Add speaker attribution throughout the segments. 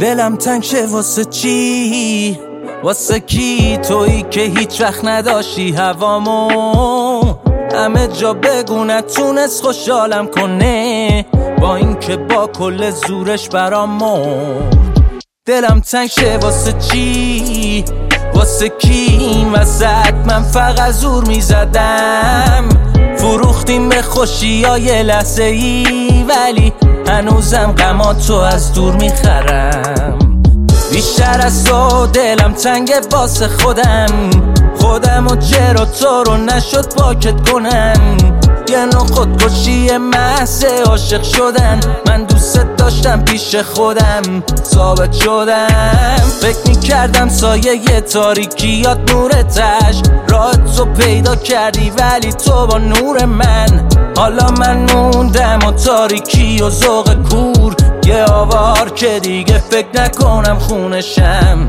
Speaker 1: دلم تنگ شه واسه چی؟ واسه کی؟ تویی که هیچ وقت نداشتی هوامو همه جا بگو نتونست خوشحالم کنه، با اینکه با کل زورش برامو. دلم تنگ شه واسه چی؟ واسه کی؟ این وسط من فقط زور میزدم، فروختیم به خوشی های لحظه ای، ولی هنوزم غماتو از دور میخرم. بیشتر از تو دلم تنگه واسه خودم و چرا تو رو نشد پاکت کنم. یه نوع خودکشی محض عاشق شدن، من دوست داشتم پیش خودم ثابت شدم. فکر میکردم سایه تاریکیات نورتش، راه تو پیدا کردی ولی تو با نور من. حالا من موندم و تاریکی و ذوق کور، یه آوار که دیگه فکر نکنم خونشم.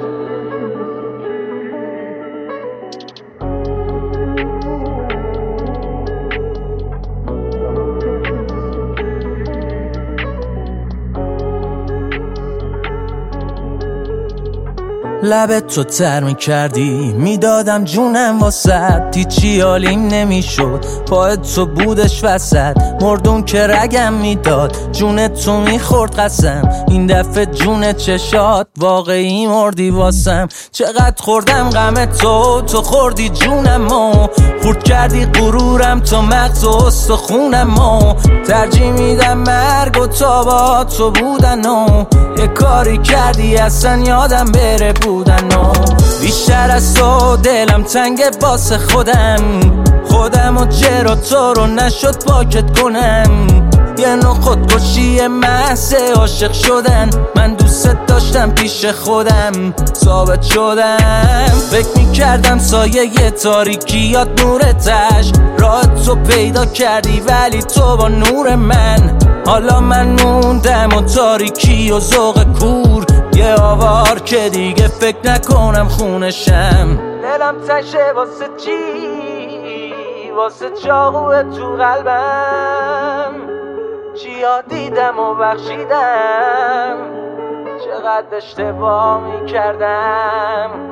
Speaker 1: لبت تو تر میکردی میدادم جونم واسد، هیچی حالیم نمیشد پایت تو بودش وسط. مردون که رگم میداد جونت تو میخورد قسم، این دفعه جون چشات واقعی مردی واسم. چقدر خوردم غم تو خوردی جونمو، خورد کردی غرورم تو مغز و استخونمو. ترجیح میدم مرگ و تا با تو بودن و یه کاری کردی اصلا یادم بره بودن و. بیشتر از تو دلم تنگه واسه خودم و چرا تو رو نشد پاکت کنم. یه نوع خودکشی محض عاشق شدن، من دوست داشتم پیش خودم ثابت شدم. فکر میکردم سایه تاریکیات نورتش، راه تو پیدا کردی ولی تو با نور من. حالا من موندم و تاریکی و ذوق کور، یه آوار که دیگه فکر نکنم خونشم. دلم تنگ شه واسه چی؟ واسه چاقوه تو قلبم، چیا دیدم و بخشیدم، چقدر اشتباه میکردم.